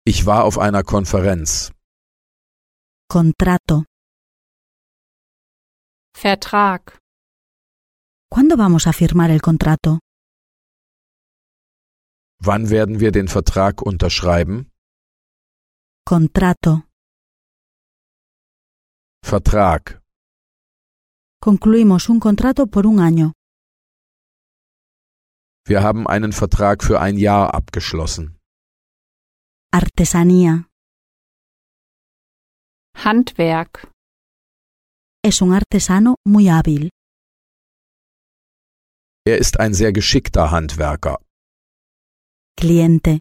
Ich war auf einer Konferenz. Contrato. Vertrag. ¿Cuándo vamos a firmar el contrato? Wann werden wir den Vertrag unterschreiben? Contrato. Vertrag. Concluimos un contrato por un año. Wir haben einen Vertrag für ein Jahr abgeschlossen. Artesanía. Handwerk. Es un artesano muy hábil. Er ist ein sehr geschickter Handwerker. Cliente.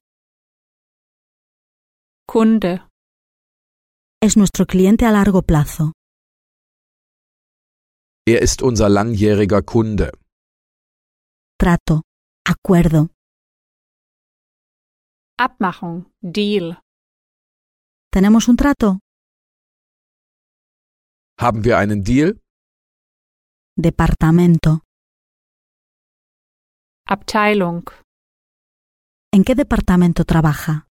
Kunde. Es nuestro cliente a largo plazo. Er ist unser langjähriger Kunde. Trato. Acuerdo. Abmachung. Deal. ¿Tenemos un trato? Haben wir einen Deal? Departamento. Abteilung. ¿En qué departamento trabaja?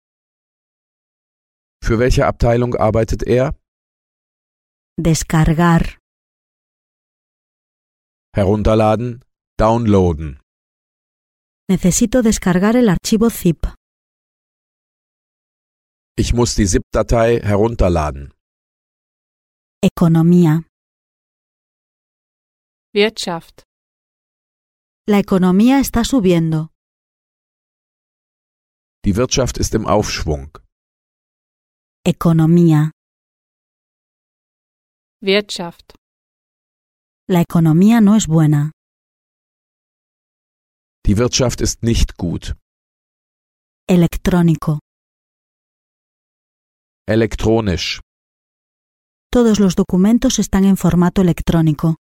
Für welche Abteilung arbeitet er? Descargar. Herunterladen, downloaden. Necesito descargar el archivo zip. Ich muss die ZIP-Datei herunterladen. Economía. Wirtschaft. La economía está subiendo. Die Wirtschaft ist im Aufschwung. Economía. Wirtschaft. La economía no es buena. Die Wirtschaft ist nicht gut. Electrónico. Elektronisch. Todos los documentos están en formato electrónico.